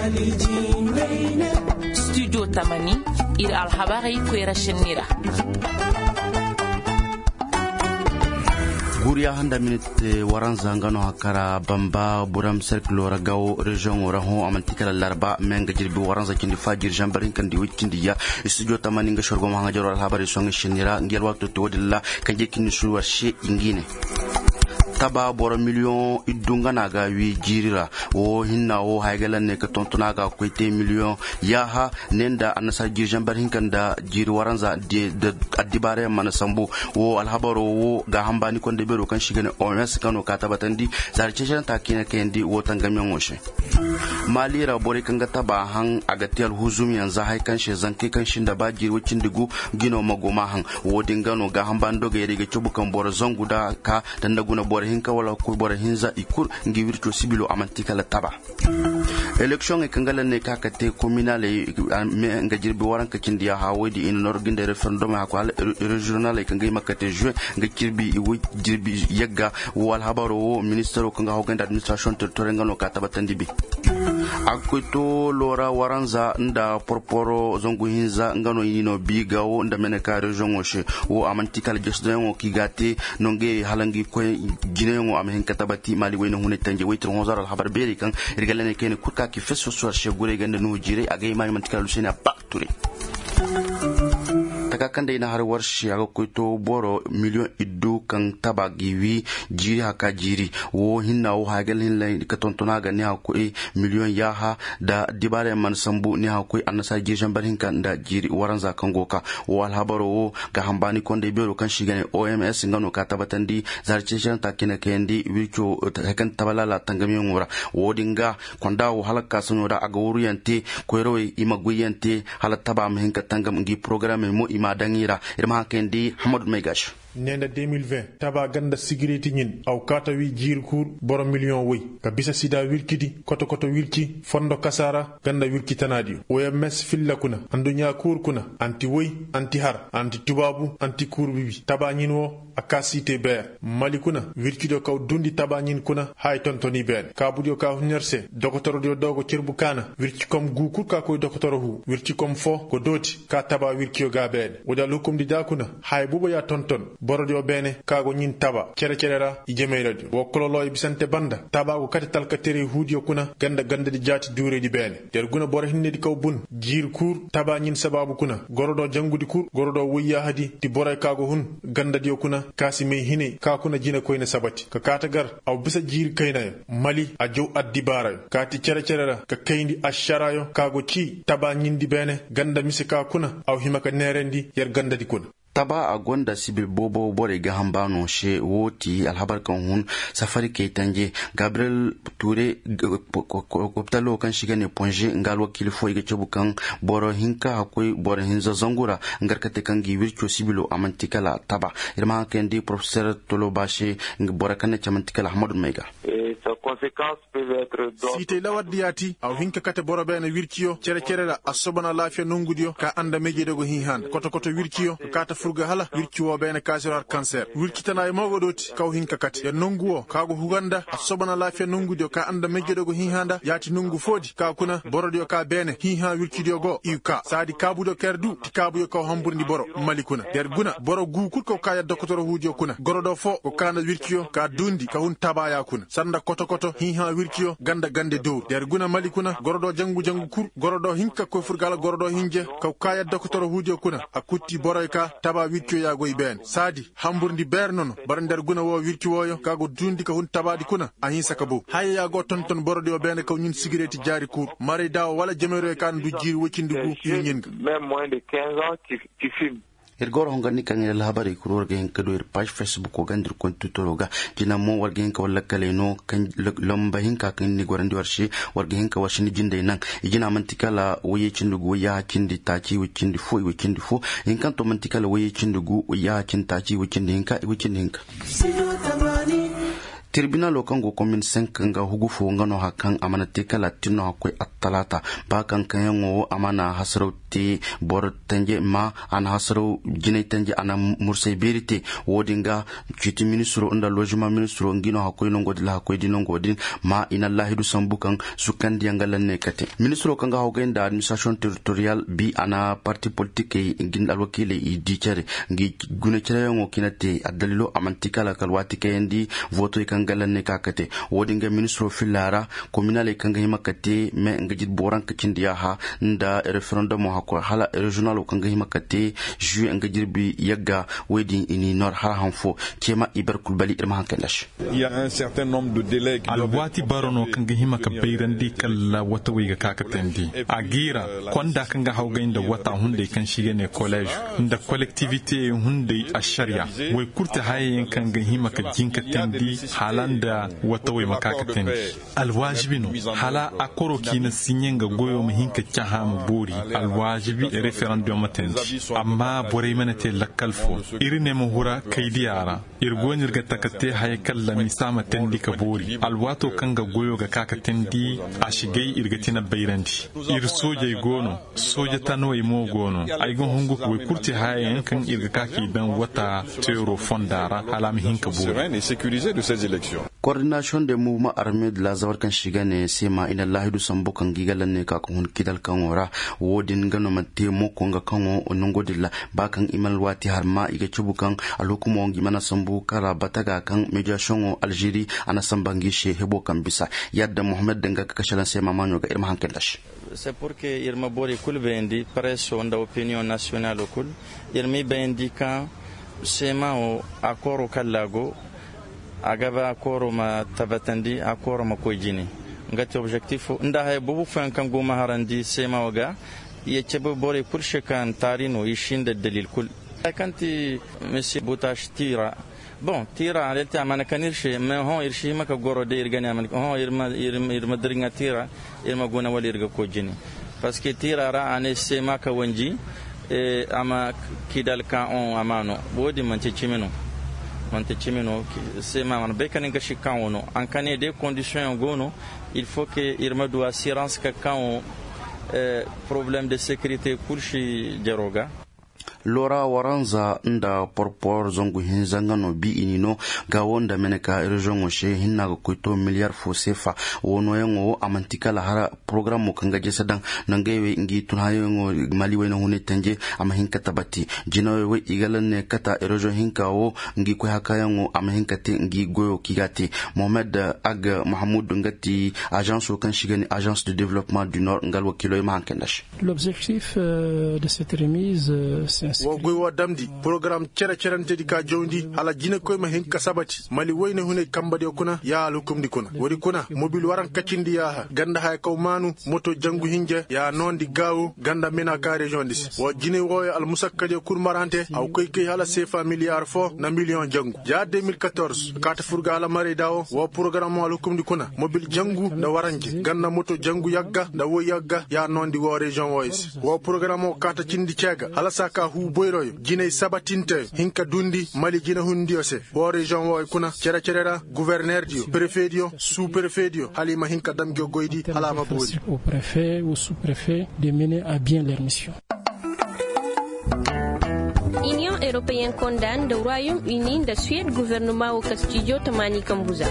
studio tamani ir alhabari kwera shenira Guria handa minute waranza ngano hakara bamba buram cercle ragaw region oraho amantikala larba menga jirbi waranza kindi fajir jambarin kandi wikindi ya studio tamani nga shorgo mahanga jaro alhabari songa shenira ngel waktu to wadilla kanje kini suwa she ingine taba boro million idunga naga wi jirira o hinna o haygala ne ka tontona ga koite million yaha nenda anasa jirjan bar hinkanda jiri waranza de adibare man sambu o alhabaro o ga hambani konde bero kan shigane OMS kano ka tabatandi zarce jan takina kendi o tangamen oshe malira bore kanga taba han agatel huzumi yanzu hay kan she zanke kan shinda ba jiri wacin digu gino magoma han o dingano ga hambando ga yede chubukan boro zonguda ka dandaguna bore hinka wala ko bora hinza ikur ngi wirto sibilo amantikala taba election e kangala ne kakate communal me nga jirbi waranka kindiya hawodi in norginde referendum ha ko regional e kangai makate juin nga kirbi jirbi yegga wal habaro ministero kanga hoganda administration territorial ngano ka tabatandi bi akoto lora waranza nda porporo zongu hinza ngano yino bigawo nda meneka region oshe wo amantikala gestion o kigate nonge halangi ko jinengo amhen katabati mali wayno hune tanje waytro hozar al habar beri kan irgalane kene kurka ki fesso so shegure ganda no jire agay mali mantikala lusena bakture kande ina har warshi aga koito boro million iddu kan tabagiwi jiri haka jiri wo hinna wo hagal hinla ka tontona ga ne ko million yaha da dibare man sambu ne ha ko annasa jirjan barin kan da jiri waranza kan goka wal habaro wo ga hambani konde bero kan shigane OMS ngano ka tabatandi zarce jan takina kendi wicho hakan tabalala tangami ngora wodinga konda wo halaka suno da aga wuriyante koyroy imaguyante halataba mahinka tangam ngi programme mo dangira irma kendi Hamad Megash nenda 2020 taba ganda sécurité nyin aw kata wi jirkur boro million wi ka bisa sida wirkidi koto wirki fondo kasara ganda wirki tanadi OMS fillakuna andunya kur kuna anti wi anti har anti tubabu anti kurbi taba nyin wo akasite ber malikuna wirkido kaw dundi taba nyin kuna hay tontoni ben ka budio ka nurse docteur dio dogo cirbu kana wirki kom gukur ka koy docteur hu wirki kom fo ko doti ka taba wirki ga ben oda lukum di dakuna hay bubo ya tonton borodio bene kago nyin taba cerera ijemeyradi wo kololo e bisante banda taba ko kati talka tere hudio kuna ganda di jati dure di bene der guna bor hinne di kaw bun jir kur taba nyin sababu kuna gorodo jangudi kur gorodo wiya hadi di boray kago hun ganda di kuna kasi me hine ka kuna jina koyne sabati ka katagar aw bisa jir kayna mali a jow addibara kati cerera ka kayndi asharayo kago ci taba nyin di bene ganda misika kuna aw himaka nerendi yer ganda di kuna taba a gonda sibil bobo bore ga hambano she woti alhabar kan hun safari ke tanje Gabriel Touré koptalo kan shiga ne ponje ngal wakil fo ga cebukan boro hinka hakoi boro hinza zangura ngarkate kan gi wircho sibilo amantikala taba irma kan di professeur Tolobashi boro kan chamantikala Ahmad Mega site lawadiyati aw hinka kate boro bena wirkiyo cerera asobana lafiya nongudiyo ka anda mejedo go hihan koto wirkiyo kata furga hala wirkiwo bene kasirar cancer wirkitana e mogo doti kaw hinka kate ya nonguwo kago huganda asobana lafiya nongudiyo ka anda mejedo go hihanda yati nongu fodi ka kuna borodio ka bene hiha wirkidio go iuka sadi kabudo kerdu ti kabuyo kaw hamburndi boro malikuna der guna boro gukur ko kaya dokotoro hujo kuna gorodo fo ko kana wirkiyo ka dundi ka hun tabaya kuna sanda koto hiha wirkiyo gande do der guna malikuna gorodo jangu kur gorodo hinka ko furgala gorodo hinje ka kaya dokotoro hujo kuna akutti boroyka taba wirkiyo ya goy ben sadi hamburndi ber nono bar der guna wo wirkiwoyo kago dundi ka hun tabadi kuna ahin sakabo hayya go tonton borodio ben ka ñun cigarette jari kur mari daw wala jemero kan du jir wocindugu ñinga même moins de 15 ans qui fume Irgor hongani kan ila habari kuror gen kado ir page Facebook ko gandir kon tutoroga dina mo wargen ka wala kaleno kan lomba hinka kan ni gorandi warshi wargen ka washini jinde nan ijina mantikala waye cindugu ya cindi taci wicindi fu in kan to mantikala waye cindugu ya cin taci wicindi hinka Tribunal o kango commune 5 nga hugu fo ngano hakan amana tekala tinno hakoi attalata ba kan kanyango amana hasraw te bor tanje ma ana hasaro jinay tanje ana mursay berite wodinga kiti ministro unda logement ministro ngino hakoy no godila hakoy dino godin ma ina lahidu sambukan sukandi yangalanne kate ministro kanga hogenda administration territorial bi ana parti politique ngin alwakile idicare ngi gune cere ngo kinate adalilo amantikala kalwati kayndi voto kangalanne kakate wodinga ministro filara communal kanga himakate me ngajid boran kacindiya ha nda referendum hakko hala regional kanga himakate ju ngajirbi yagga wedi ini nor hala hanfo kema iber kulbali irma hankalash il y a un certain nombre de délais alwati barono kanga himaka bayrandi kala wata wiga kakatendi agira konda kanga hawgainda wata hunde kan shige ne college nda collectivité hunde asharia way kurta hayen kanga himaka jinka tendi halanda wata way makaka tendi alwajibino hala akoro kina sinyenga goyo mahinka chaham buri alwajibi referendum tendi amma bore manate lakalfo irine muhura kaidiyara irgonir ga takate haykalla misama tendi kaburi alwato kanga goyo ga kaka tendi ashigai irgatina bayrandi ir soje gono soje tanoi mo gono ay gon hungu ko kurti hayen kan irga kaki dan wata teuro fondara halam hinka buri et sécurisé de ces élections. Coordination des mouvements armés de la Zawarkan Shigane sema ina lahidu sambukan gigalanne ka kun kidal kanora wodin gano mate mo konga kango onongodilla bakan imal wati harma iga chubukan alukumo ngi mana sambu kara bataga kan mediation Algérie ana sambangi she hebo kan bisa yadda Mohamed Denga kashalan sema manyo ga irma hankelash. C'est pour que irma bori kulbendi presse onda opinion nationale kul irmi bendi kan sema o akoro kallago agaba akoro ma tabatandi akoro ma kojini ngati objectif nda hay bubu fan kan go maharandi sema waga yechebe bori kulshe kan tarino yishinda dalil kul kanti monsieur Boutash tira bon tira alti amana kanirshi me hon irshi maka goro de irgani amana hon irma dringa tira irma gona wali irga kojini parce que tira ra ane sema ka wanji ama kidal ka on amano bodi manti chimeno c'est maman bekanin gashi kawono en cané des conditions gono il faut que irma do assurance ka kan problème de sécurité kurshi jaroga Lora waranza nda porpor zongu hinzangano bi inino ga wonda meneka region she hinna ko kuito miliyar fo sefa wono yango amantika la hara programme kanga jesadan nangewe ngi tunhayo mali wena hune tanje ama hinka tabati jinawe we igalanne kata region hinka wo ngi ko hakayango ama hinka te ngi goyo kigati Mohamed Ag Mahmoud ngati agence kan shigani agence de développement du nord ngalwo kilo ma hankendash. L'objectif de cette remise wa damdi program cerante di ka jondi ala jina koy ma hen kasabati mali wayne hune kambade kuna ya alukum di kuna wori kuna mobil waran kacindi ya ganda hay kaw manu moto jangu hinje ya non di gawo ganda mena ka region dis wo jine wo al musakkade kur marante aw koy kay hala CFA milliard fo na million jangu ya 2014 kata furga ala mari dawo wo program alukum di kuna mobil jangu da waranje ganda moto jangu yagga da wo yagga ya non di wo region wo program kata cindi cega hala saka hu boyroyo jine sabatinte hinka dundi mali jina hundiose wo region wo kuna cerera gouverneur dio préfet dio sous-préfet dio halima hinka damgyo goydi halama bodi au préfet ou sous-préfet de mener à bien leur mission. Union européenne condamne le Royaume-Uni de Suède gouvernement au Castillo Tamani Kambuza.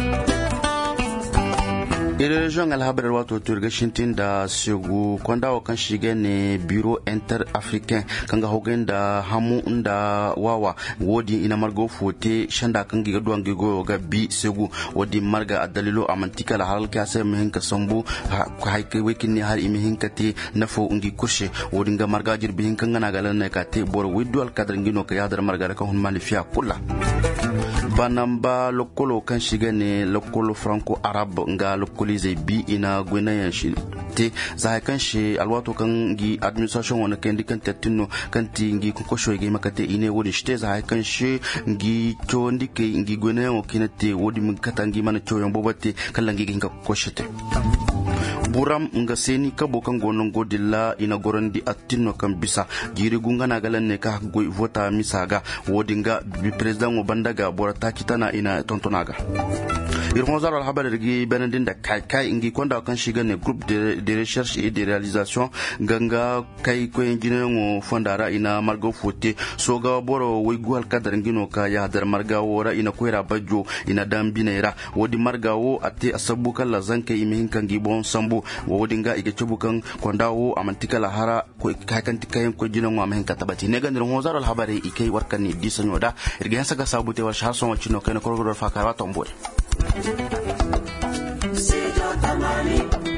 Region alhabar wato turgashintin da sugu kwandawa kan shige ne bureau inter-africain kanga hogen da hamu da wawa wodi ina margo fote shanda kan giga duwan gigo ga bi sugu wodi marga adalilo amantika la halal ka sai mihin ka sambu haike wekin ne har imihin ka te nafo ungi kushe wodi nga marga jirbihin kan gana galan ne ka te bor widwal kadar ngino ka yadar marga ka hun malifiya kula banamba lokolo kan shige ne lokolo franco arab nga lokolize bi ina gwenayan shi te za kan shi alwato kan gi administration wona kan dikan tatino kan ti ngi ko shoyge makate ine wodi shte za kan shi ngi to ndike ngi gwenayan kinate wodi mun katangi mana choyon bobate kallangi ngi ko shite buram nga seni kabo kan gonon godilla ina gorandi attinno kan bisa jiri gungana galan ne ka goy vota misaga wodinga bi president bandaga borata kitana ina tontonaga irmozar alhabar rigi benandin da kai ingi konda kan shiga ne groupe de recherche et de réalisation ganga kai ko engine ngo fondara ina margo fote soga boro way gwal kadar ngino ka ya dar marga wora ina koira bajo ina dambinera wodi marga wo ate asabu kala zanke imihin kan gibon sambu wodi nga ige chubukan konda wo amantika la hara ko kan tikayen ko jino ngo amahin katabati ne gandir irmozar alhabar ikai warkan ni disanyoda irga saga sabute war shaso wachino kana korogor fakara tombore.